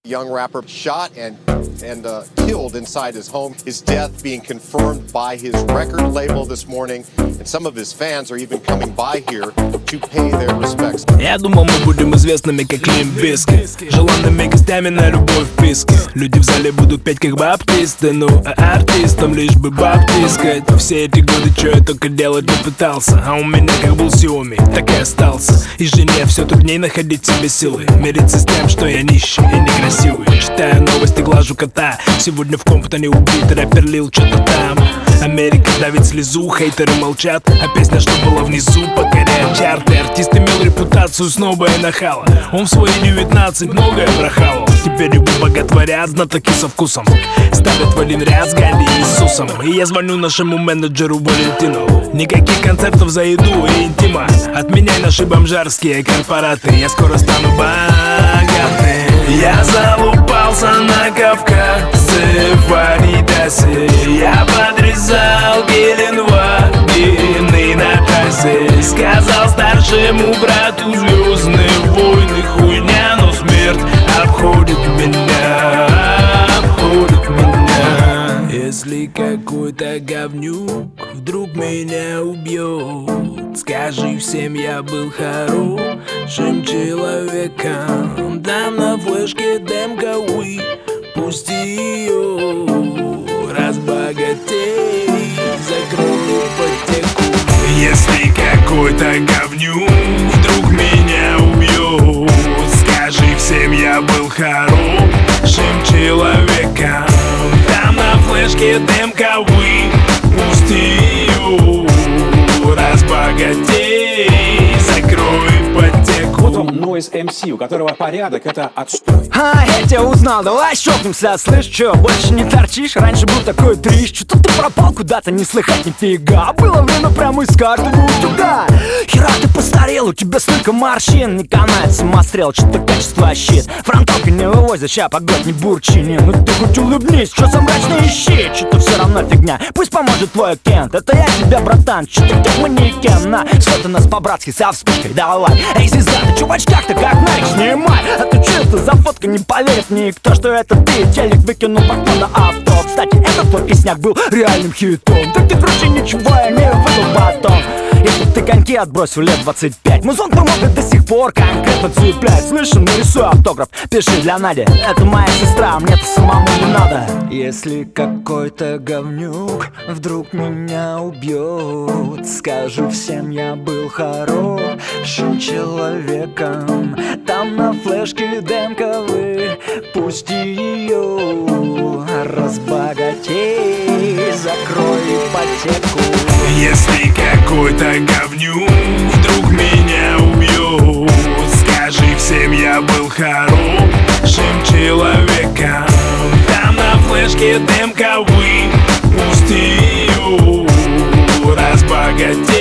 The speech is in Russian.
Young rapper shot and killed inside his home. His death being confirmed by his record label this morning, and some of his fans are even coming by here to pay their respects. Я думал, мы будем известными, как Лимп Бизкит, желанными гостями на любой вписке. Люди в зале будут петь, как баптисты, ну а артистам лишь бы баптискать. Все эти годы, чё я только делать не пытался, а у меня как был Xiaomi, так и остался. И жене все трудней находить себе силы, мириться с тем, что я нищий и некрасивый. Читаю новости, глажу кота. Сегодня в Комптоне убит рэпер Лил, что-то там. Америка давит слезу, хейтеры молчат, а песня, что была внизу, покоряет чарты. Артист имел репутацию снобая нахала. Он в свои 19 многое прохавал. Теперь его боготворят знатоки со вкусом, ставят в один ряд с Ганди и Иисусом. И я звоню нашему менеджеру Валентину: никаких концертов за еду и интима. Отменяй наши бомжарские корпораты, я скоро стану богатым. Я залупался на Кавказе, в Адидасе. Я подрезал Геленваген на трассе. Сказал старшему брату: звездные войны хуйня, но смерть обходит меня, обходит меня. Если какой-то говнюк вдруг меня убьет, скажи всем, я был хорошим человеком. Дам на флешке демка, пусти ее, разбогатей, закрой ипотеку. Если какой-то говнюк вдруг меня убьет, скажи всем, я был хорошим человеком. Там на флешке демка, пусти ее, разбогатей, закрой ипотеку. Вот вам Noise MC, у которого порядок — это отстой. Я тебя узнал, давай щелкнемся. Слышь, чё, больше не торчишь? Раньше был такой дрищ, что-то ты пропал куда-то, не слыхать нифига. Было время прямо из карты в утюга. Хера ты постарел, у тебя столько морщин. Не канает самострел, что-то качество щит. Фронтовка не вывозят, ща погодь, не бурчи, не. Ну ты хоть улыбнись, что за мрачный щит? Что-то все равно фигня, пусть поможет твой Кент. Это я тебя, братан, что-то как манекен. На, сфотай нас по-братски со вспышкой, давай. Эй, звезда, ты чё в очках-то как Найк, снимай. А ты чё это за фотка, не поверит никто, что это ты. Телек выкинул в окно на авто. Кстати, этот твой песняк был реальным хитом. Так ты круче ничего я не выдал потом. Если ты коньки отбросил лет 25, музон помогает до сих пор конкретно цеплять. Слышишь, нарисуй автограф, пиши для Нади. Это моя сестра, мне-то самому не надо. Если какой-то говнюк вдруг меня убьет, скажу всем, я был хорошим человеком. Там на флешке демка, пусти ее, разбогатей, закрой ипотеку. Если какой-то говнюк вдруг меня убьет, скажи всем, я был хорошим человеком. Там на флешке демка, пусти ее, разбогатей.